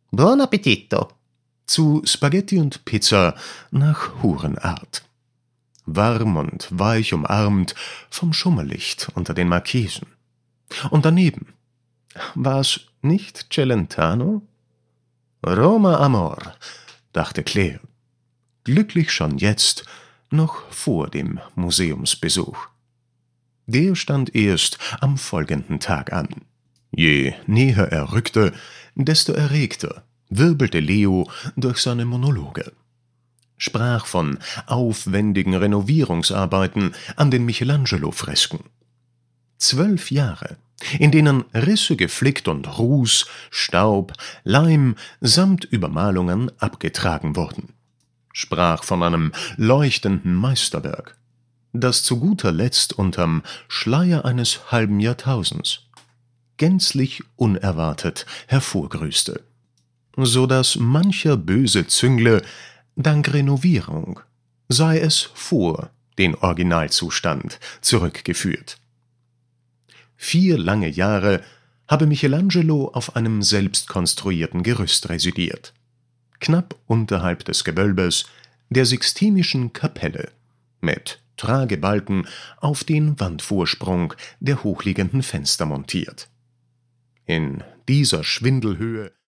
Buon appetito! zu Spaghetti und Pizza nach Hurenart. Warm und weich umarmt vom Schummerlicht unter den Markisen. Und daneben, war's nicht Celentano? Roma Amor, dachte Claire, glücklich schon jetzt, noch vor dem Museumsbesuch. Der stand erst am folgenden Tag an. Je näher er rückte, desto erregter wirbelte Leo durch seine Monologe. Sprach von aufwendigen Renovierungsarbeiten an den Michelangelo-Fresken. 12 Jahre, in denen Risse geflickt und Ruß, Staub, Leim samt Übermalungen abgetragen wurden. Sprach von einem leuchtenden Meisterwerk, das zu guter Letzt unterm Schleier eines halben Jahrtausends gänzlich unerwartet hervorgrüßte, so daß mancher böse Züngle dank Renovierung sei es vor den Originalzustand zurückgeführt. 4 lange Jahre habe Michelangelo auf einem selbst konstruierten Gerüst residiert, knapp unterhalb des Gewölbes der Sixtinischen Kapelle, mit Tragebalken auf den Wandvorsprung der hochliegenden Fenster montiert. In dieser Schwindelhöhe